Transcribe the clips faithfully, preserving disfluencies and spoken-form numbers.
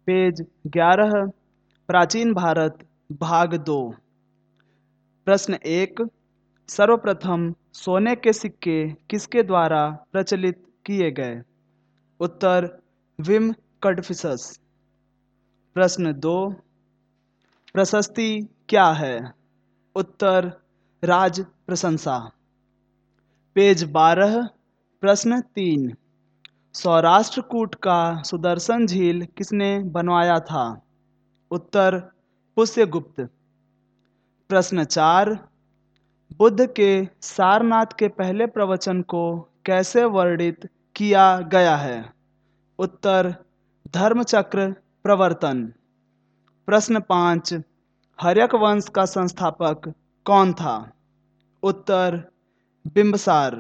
Page ग्यारह, प्राचीन भारत, भाग दो। प्रश्न एक, सर्वप्रथम सोने के सिक्के किसके द्वारा प्रचलित किए गए? उत्तर विम कडफिसस। प्रश्न दो, प्रशस्ति क्या है? उत्तर राज प्रशंसा। पेज बारह, प्रश्न तीन, सौराष्ट्र कूट का सुदर्शन झील किसने बनवाया था? उत्तर पुष्यगुप्त। प्रश्न चार, बुद्ध के सारनाथ के पहले प्रवचन को कैसे वर्णित किया गया है? उत्तर धर्मचक्र प्रवर्तन। प्रश्न पाँच, हर्यक वंश का संस्थापक कौन था? उत्तर बिंबसार।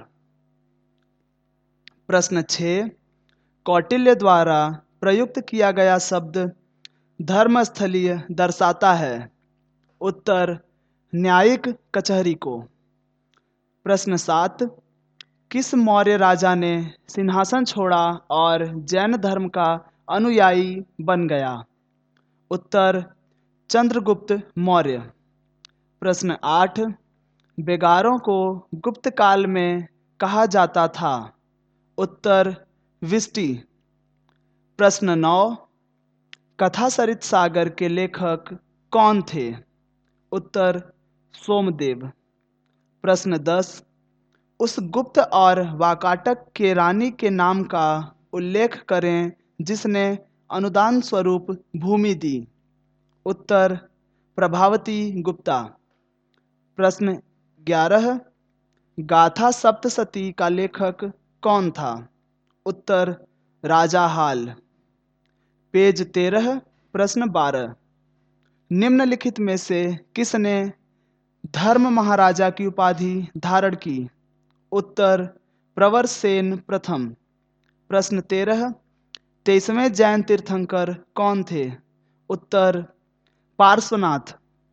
प्रश्न छः, कौटिल्य द्वारा प्रयुक्त किया गया शब्द धर्मस्थलीय दर्शाता है? उत्तर न्यायिक कचहरी को। प्रश्न सात, किस मौर्य राजा ने सिंहासन छोड़ा और जैन धर्म का अनुयायी बन गया? उत्तर चंद्रगुप्त मौर्य। प्रश्न आठ, बेगारों को गुप्त काल में कहा जाता था? उत्तर विष्टि। प्रश्न नौ, कथासरित सागर के लेखक कौन थे? उत्तर सोमदेव। प्रश्न दस, उस गुप्त और वाकाटक के रानी के नाम का उल्लेख करें जिसने अनुदान स्वरूप भूमि दी? उत्तर प्रभावती गुप्ता। प्रश्न ग्यारह, गाथा सप्तशती का लेखक कौन था? उत्तर राजा हाल। पेज तेरह, प्रश्न बारह, निम्नलिखित में से किसने धर्म महाराजा की उपाधि धारण की? उत्तर प्रवर सेन प्रथम। प्रश्न तेरह, तेईसवें जैन तीर्थंकर कौन थे? उत्तर पार्श्वनाथ।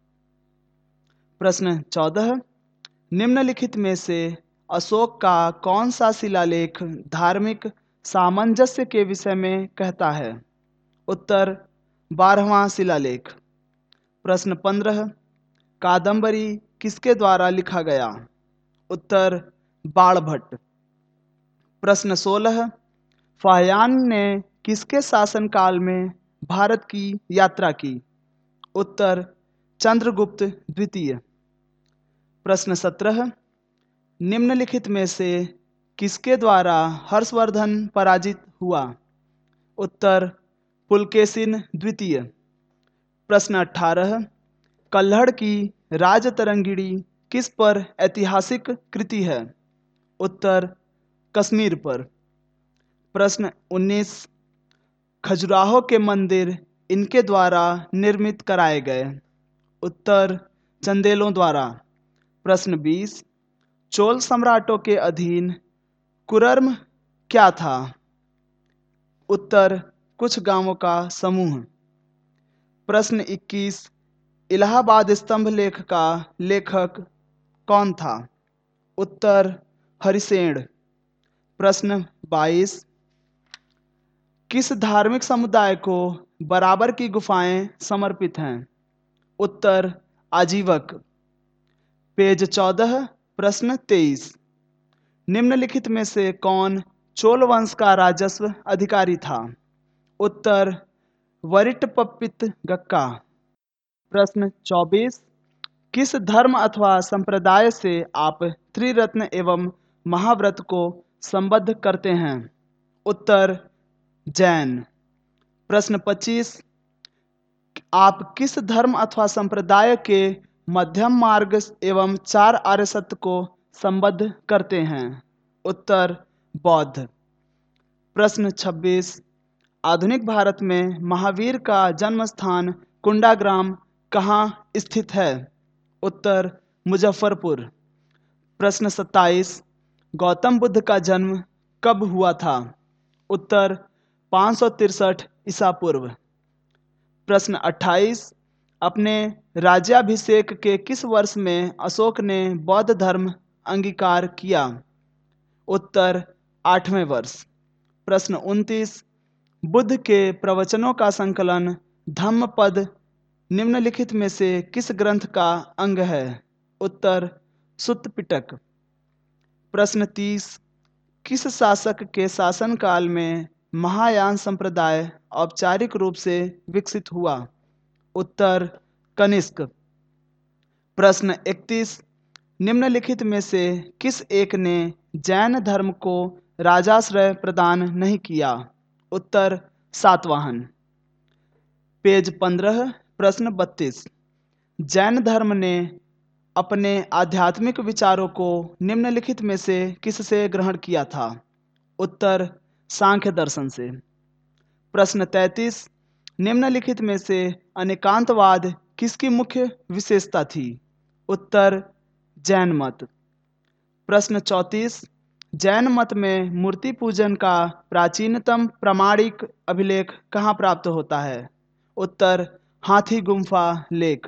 प्रश्न चौदह, निम्नलिखित में से अशोक का कौन सा शिलालेख धार्मिक सामंजस्य के विषय में कहता है? उत्तर बारहवां शिलालेख। प्रश्न पंद्रह, कादंबरी किसके द्वारा लिखा गया? उत्तर बाणभट्ट। प्रश्न सोलह, फाहियान ने किसके शासनकाल में भारत की यात्रा की? उत्तर चंद्रगुप्त द्वितीय। प्रश्न सत्रह, निम्नलिखित में से किसके द्वारा हर्षवर्धन पराजित हुआ? उत्तर पुलकेशिन द्वितीय। प्रश्न अठारह, कल्हड़ की राजतरंगिणी किस पर ऐतिहासिक कृति है? उत्तर कश्मीर पर। प्रश्न उन्नीस, खजुराहो के मंदिर इनके द्वारा निर्मित कराए गए? उत्तर चंदेलों द्वारा। प्रश्न बीस, चोल सम्राटों के अधीन कुर्म क्या था? उत्तर कुछ गांवों का समूह। प्रश्न इक्कीस, इलाहाबाद स्तंभ लेख का लेखक कौन था? उत्तर हरिसेन। प्रश्न बाईस, किस धार्मिक समुदाय को बराबर की गुफाएं समर्पित हैं? उत्तर आजीवक। पेज चौदह, प्रश्न तेईस, निम्नलिखित में से कौन चोल वंश का राजस्व अधिकारी था? उत्तर वरिटपपित गक्का। प्रश्न चौबीस, किस धर्म अथवा संप्रदाय से आप त्रिरत्न एवं महाव्रत को संबद्ध करते हैं? उत्तर जैन। प्रश्न पच्चीस, आप किस धर्म अथवा संप्रदाय के मध्यम मार्ग एवं चार आर्य सत्य को संबद्ध करते हैं? उत्तर बौद्ध। प्रश्न छब्बीस, आधुनिक भारत में महावीर का जन्म स्थान कुंडाग्राम कहाँ स्थित है? उत्तर मुजफ्फरपुर। प्रश्न सत्ताईस, गौतम बुद्ध का जन्म कब हुआ था? उत्तर पाँच सौ तिरसठ ईसा पूर्व। प्रश्न अट्ठाईस, अपने राज्याभिषेक के किस वर्ष में अशोक ने बौद्ध धर्म अंगीकार किया? उत्तर आठवें वर्ष। प्रश्न उनतीस, बुद्ध के प्रवचनों का संकलन धम्मपद निम्नलिखित में से किस ग्रंथ का अंग है? उत्तर सुत्त पिटक। प्रश्न तीस, किस शासक के शासनकाल में महायान संप्रदाय औपचारिक रूप से विकसित हुआ? उत्तर कनिष्क। प्रश्न इकतीस, निम्नलिखित में से किस एक ने जैन धर्म को राजाश्रय प्रदान नहीं किया? उत्तर सातवाहन। पेज पंद्रह, प्रश्न बत्तीस, जैन धर्म ने अपने आध्यात्मिक विचारों को निम्नलिखित में से किससे ग्रहण किया था? उत्तर सांख्य दर्शन से। प्रश्न तैंतीस, निम्नलिखित में से अनेकांतवाद किसकी मुख्य विशेषता थी? उत्तर जैन मत। प्रश्न चौंतीस, जैन मत में मूर्ति पूजन का प्राचीनतम प्रामाणिक अभिलेख कहाँ प्राप्त होता है? उत्तर हाथी गुम्फा लेख।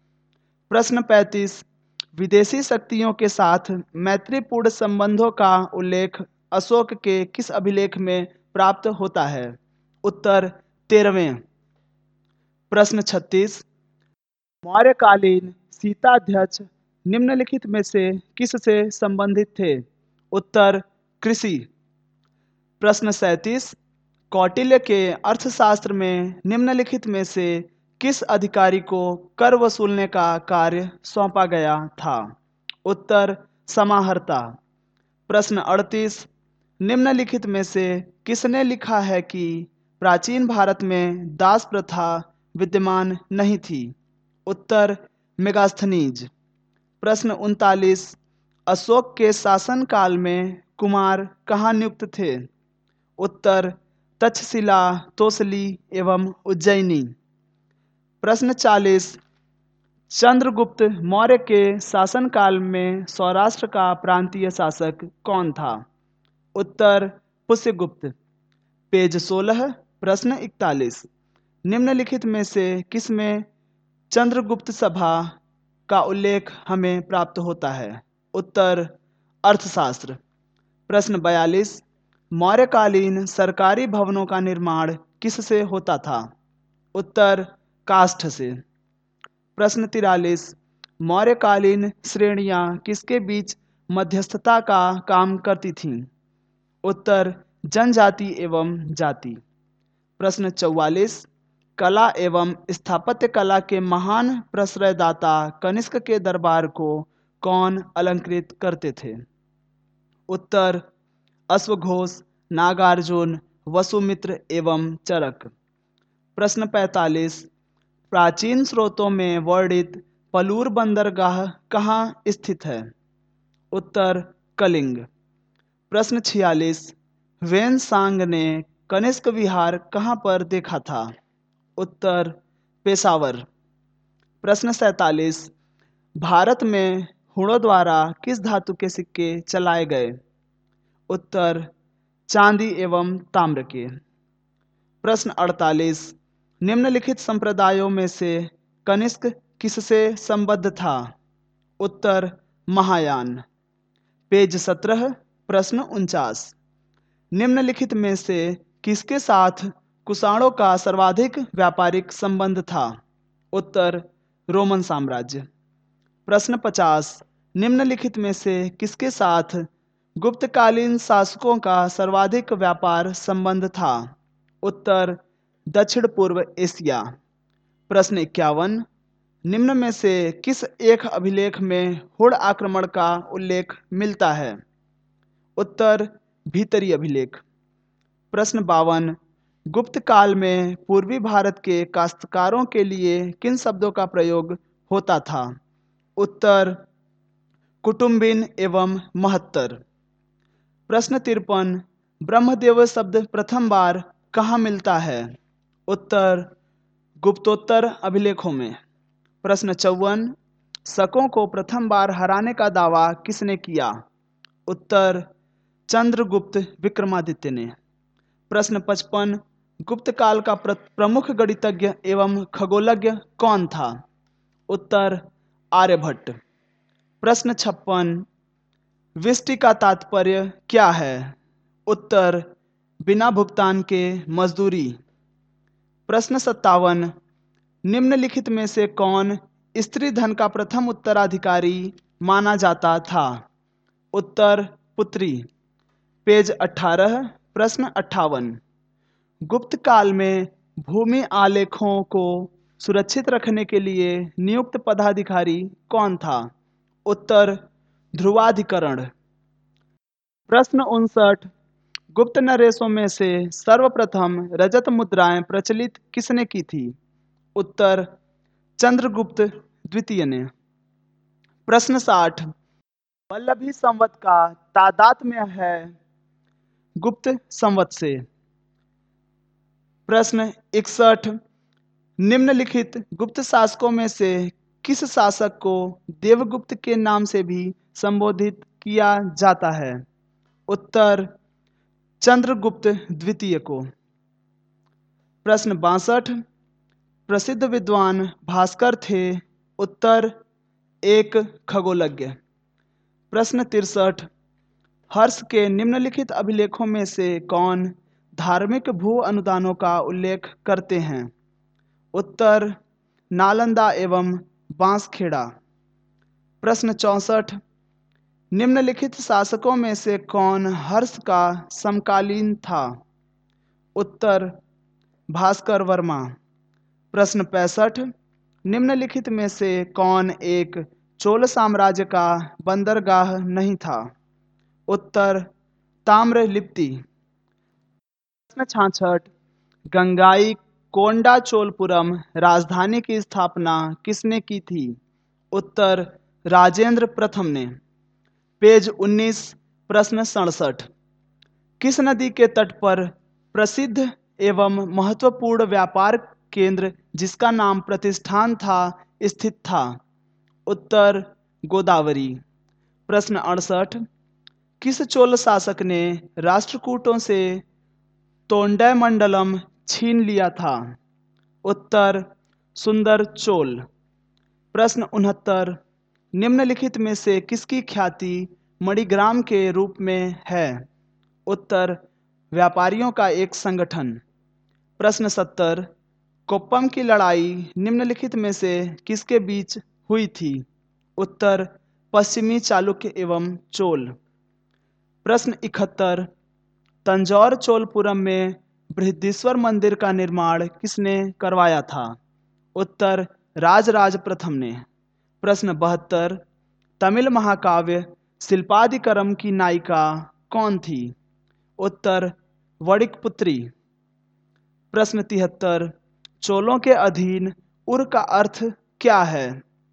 प्रश्न पैंतीस, विदेशी शक्तियों के साथ मैत्रीपूर्ण संबंधों का उल्लेख अशोक के किस अभिलेख में प्राप्त होता है? उत्तर तेरहवें। प्रश्न छत्तीस, मौर्यकालीन शीताध्यक्ष निम्नलिखित में से किससे संबंधित थे? उत्तर कृषि। प्रश्न सैंतीस, कौटिल्य के अर्थशास्त्र में निम्नलिखित में से किस अधिकारी को कर वसूलने का कार्य सौंपा गया था? उत्तर समाहर्ता। प्रश्न अड़तीस, निम्नलिखित में से किसने लिखा है कि प्राचीन भारत में दास प्रथा विद्यमान नहीं थी? उत्तर मेगास्थनीज। प्रश्न उनतालीस, अशोक के शासनकाल में कुमार कहाँ नियुक्त थे? उत्तर तक्षशिला, तोसली एवं उज्जैनी। प्रश्न चालीस, चंद्रगुप्त मौर्य के शासनकाल में सौराष्ट्र का प्रांतीय शासक कौन था? उत्तर पुष्यगुप्त। पेज सोलह, प्रश्न इकतालीस, निम्नलिखित में से किसमें चंद्रगुप्त सभा का उल्लेख हमें प्राप्त होता है? उत्तर अर्थशास्त्र। प्रश्न बयालीस, मौर्यकालीन सरकारी भवनों का निर्माण किससे होता था? उत्तर काष्ठ से। प्रश्न तिरालीस, मौर्यकालीन श्रेणियां किसके बीच मध्यस्थता का काम करती थीं? उत्तर जनजाति एवं जाति। प्रश्न चौवालीस, कला एवं स्थापत्य कला के महान प्रश्रयदाता कनिष्क के दरबार को कौन अलंकृत करते थे? उत्तर अश्वघोष, नागार्जुन, वसुमित्र एवं चरक। प्रश्न पैंतालीस, प्राचीन स्रोतों में वर्णित पलूर बंदरगाह कहाँ स्थित है? उत्तर कलिंग। प्रश्न छियालीस, वेन-सांग ने कनिष्क विहार कहाँ पर देखा था? उत्तर पेशावर। प्रश्न सैंतालीस, भारत में हुणों द्वारा किस धातु के सिक्के चलाए गए? उत्तर चांदी एवं ताम्र के। प्रश्न अड़तालीस, निम्नलिखित संप्रदायों में से कनिष्क किससे संबद्ध था? उत्तर महायान। पेज सत्रह, प्रश्न उनचास, निम्नलिखित में से किसके साथ कुषाणों का सर्वाधिक व्यापारिक संबंध था? उत्तर रोमन साम्राज्य। प्रश्न पचास, निम्नलिखित में से किसके साथ गुप्तकालीन शासकों का सर्वाधिक व्यापार संबंध था? उत्तर दक्षिण पूर्व एशिया। प्रश्न इक्यावन, निम्न में से किस एक अभिलेख में हुण आक्रमण का उल्लेख मिलता है? उत्तर भीतरी अभिलेख। प्रश्न बावन, गुप्त काल में पूर्वी भारत के काश्तकारों के लिए किन शब्दों का प्रयोग होता था? उत्तर कुटुम्बिन एवं महत्तर। प्रश्न तिरपन, ब्रह्मदेव शब्द प्रथम बार कहाँ मिलता है? उत्तर गुप्तोत्तर अभिलेखों में। प्रश्न चौवन, शकों को प्रथम बार हराने का दावा किसने किया? उत्तर चंद्रगुप्त विक्रमादित्य ने। प्रश्न पचपन, गुप्त काल का प्रमुख गणितज्ञ एवं खगोलज्ञ कौन था? उत्तर आर्यभट्ट। प्रश्न छप्पन, विष्टि का तात्पर्य क्या है? उत्तर बिना भुगतान के मजदूरी। प्रश्न सत्तावन, निम्नलिखित में से कौन स्त्री धन का प्रथम उत्तराधिकारी माना जाता था? उत्तर पुत्री। पेज अठारह, प्रश्न अट्ठावन, गुप्त काल में भूमि आलेखों को सुरक्षित रखने के लिए नियुक्त पदाधिकारी कौन था? उत्तर ध्रुवाधिकरण। प्रश्न उनसठ, गुप्त नरेशों में से सर्वप्रथम रजत मुद्राएं प्रचलित किसने की थी? उत्तर चंद्रगुप्त द्वितीय ने। प्रश्न साठ, वल्लभी संवत का तादात्म्य है गुप्त संवत से। प्रश्न इकसठ, निम्नलिखित गुप्त शासकों में से किस शासक को देवगुप्त के नाम से भी संबोधित किया जाता है? उत्तर चंद्रगुप्त द्वितीय को। प्रश्न बासठ, प्रसिद्ध विद्वान भास्कर थे? उत्तर एक खगोलज्ञ। प्रश्न तिरसठ, हर्ष के निम्नलिखित अभिलेखों में से कौन धार्मिक भू अनुदानों का उल्लेख करते हैं? उत्तर नालंदा एवं बांसखेड़ा। प्रश्न चौसठ, निम्नलिखित शासकों में से कौन हर्ष का समकालीन था? उत्तर भास्कर वर्मा। प्रश्न पैंसठ, निम्नलिखित में से कौन एक चोल साम्राज्य का बंदरगाह नहीं था? उत्तर ताम्रलिप्ति। प्रश्न छाछठ, गंगाई कोंडा चोलपुरम राजधानी की स्थापना किसने की थी? उत्तर राजेंद्र प्रथम ने। पेज उन्नीस, प्रश्न सड़सठ, किस नदी के तट पर प्रसिद्ध एवं महत्वपूर्ण व्यापार केंद्र जिसका नाम प्रतिष्ठान था स्थित था? उत्तर गोदावरी। प्रश्न अड़सठ, किस चोल शासक ने राष्ट्रकूटों से तोंडैमंडलम छीन लिया था? उत्तर सुंदर चोल। प्रश्न उनहत्तर, निम्नलिखित में से किसकी ख्याति मणिग्राम के रूप में है? उत्तर व्यापारियों का एक संगठन। प्रश्न सत्तर, कोप्पम की लड़ाई निम्नलिखित में से किसके बीच हुई थी? उत्तर पश्चिमी चालुक्य एवं चोल। प्रश्न इकहत्तर, तंजौर चोलपुरम में बृहदीश्वर मंदिर का निर्माण किसने करवाया था? उत्तर राजराज प्रथम ने। प्रश्न बहत्तर, तमिल महाकाव्य शिल्पादिकरम की नायिका कौन थी? उत्तर वणिकपुत्री। प्रश्न तिहत्तर, चोलों के अधीन उर का अर्थ क्या है?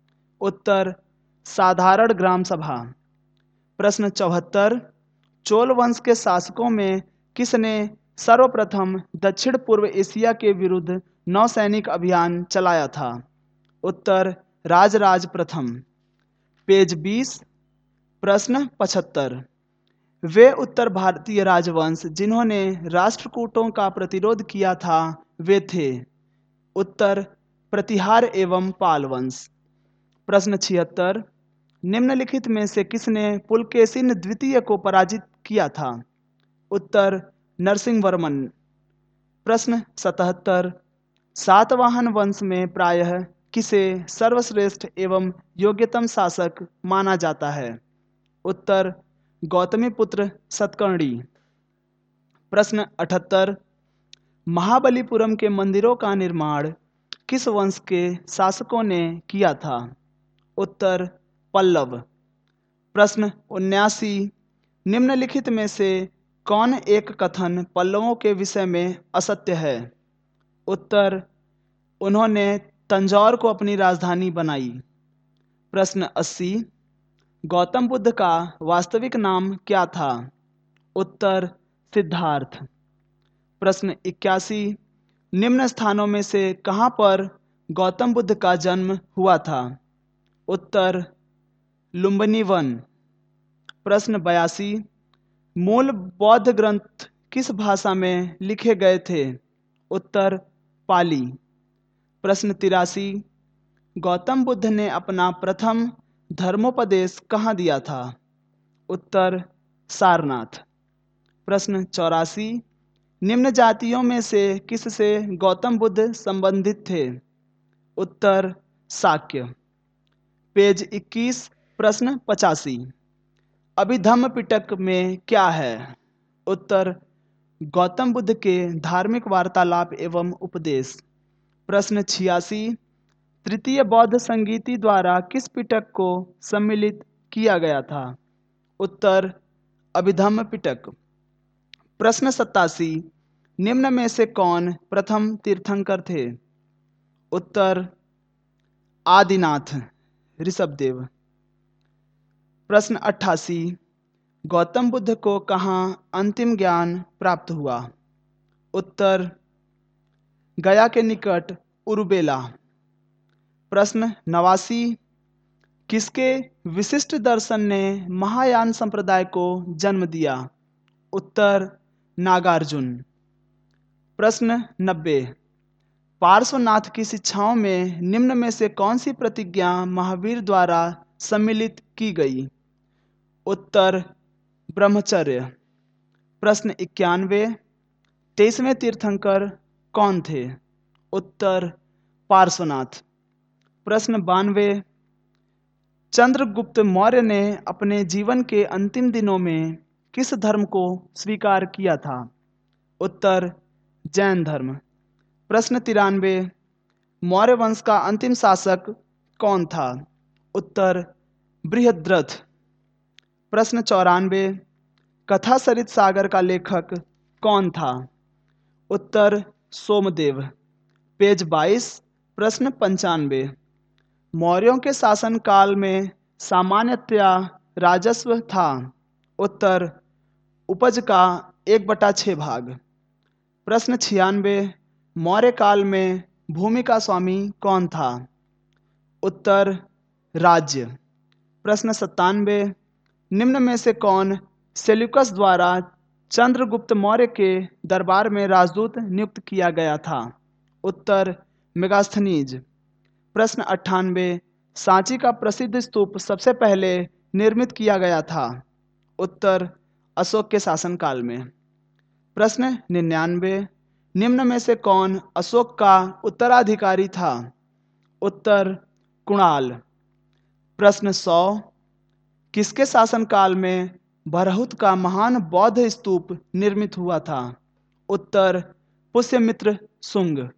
उत्तर साधारण ग्राम सभा। प्रश्न चौहत्तर, चोल वंश के शासकों में किसने सर्वप्रथम दक्षिण पूर्व एशिया के विरुद्ध नौसैनिक अभियान चलाया था? उत्तर राजराज प्रथम। पेज बीस, प्रश्न पचहत्तर, वे उत्तर भारतीय राजवंश जिन्होंने राष्ट्रकूटों का प्रतिरोध किया था वे थे? उत्तर प्रतिहार एवं पाल वंश। प्रश्न छिहत्तर, निम्नलिखित में से किसने पुलकेशिन द्वितीय को पराजित किया था? उत्तर नरसिंह वर्मन। प्रश्न सतहत्तर, सातवाहन वंश में प्रायः किसे सर्वश्रेष्ठ एवं योग्यतम शासक माना जाता है? उत्तर गौतमीपुत्र सतकर्णी। प्रश्न अठहत्तर, महाबलीपुरम के मंदिरों का निर्माण किस वंश के शासकों ने किया था? उत्तर पल्लव। प्रश्न उन्यासी, निम्नलिखित में से कौन एक कथन पल्लवों के विषय में असत्य है? उत्तर उन्होंने तंजौर को अपनी राजधानी बनाई। प्रश्न अस्सी, गौतम बुद्ध का वास्तविक नाम क्या था? उत्तर सिद्धार्थ। प्रश्न इक्यासी, निम्न स्थानों में से कहाँ पर गौतम बुद्ध का जन्म हुआ था? उत्तर लुम्बिनी वन। प्रश्न बयासी, मूल बौद्ध ग्रंथ किस भाषा में लिखे गए थे? उत्तर पाली। प्रश्न तिरासी, गौतम बुद्ध ने अपना प्रथम धर्मोपदेश कहाँ दिया था? उत्तर सारनाथ। प्रश्न चौरासी, निम्न जातियों में से किससे गौतम बुद्ध संबंधित थे? उत्तर शाक्य। पेज इक्कीस, प्रश्न पचासी। अभिधम्म पिटक में क्या है? उत्तर गौतम बुद्ध के धार्मिक वार्तालाप एवं उपदेश। प्रश्न छियासी। तृतीय बौद्ध संगीति द्वारा किस पिटक को सम्मिलित किया गया था? उत्तर अभिधम्म पिटक। प्रश्न सत्तासी। निम्न में से कौन प्रथम तीर्थंकर थे? उत्तर आदिनाथ ऋषभदेव। प्रश्न अट्ठासी। गौतम बुद्ध को कहाँ अंतिम ज्ञान प्राप्त हुआ? उत्तर गया के निकट उरुबेला। प्रश्न नवासी। किसके विशिष्ट दर्शन ने महायान संप्रदाय को जन्म दिया? उत्तर नागार्जुन। प्रश्न नब्बे। पार्श्वनाथ की शिक्षाओं में निम्न में से कौन सी प्रतिज्ञा महावीर द्वारा सम्मिलित की गई? उत्तर ब्रह्मचर्य। प्रश्न इक्यानवे। तेईसवें तीर्थंकर कौन थे? उत्तर पार्श्वनाथ। प्रश्न बानवे। चंद्रगुप्त मौर्य ने अपने जीवन के अंतिम दिनों में किस धर्म को स्वीकार किया था? उत्तर जैन धर्म। प्रश्न तिरानवे। मौर्य वंश का अंतिम शासक कौन था? उत्तर बृहद्रथ। प्रश्न चौरानवे। कथा सरित सागर का लेखक कौन था? उत्तर सोमदेव। पेज बाईस, प्रश्न पंचानवे। मौर्यों के शासनकाल में सामान्यतया राजस्व था? उत्तर उपज का एक बटा छः भाग। प्रश्न छियानवे। मौर्य काल में भूमि का स्वामी कौन था? उत्तर राज्य। प्रश्न सत्तानवे। निम्न में से कौन सेल्यूकस द्वारा चंद्रगुप्त मौर्य के दरबार में राजदूत नियुक्त किया गया था? उत्तर मेगास्थनीज। प्रश्न अट्ठानवे। सांची का प्रसिद्ध स्तूप सबसे पहले निर्मित किया गया था? उत्तर अशोक के शासनकाल में। प्रश्न निन्यानवे। निम्न में से कौन अशोक का उत्तराधिकारी था? उत्तर कुणाल। प्रश्न सौ। किसके शासनकाल में भरहुत का महान बौद्ध स्तूप निर्मित हुआ था? उत्तर पुष्यमित्र शुंग।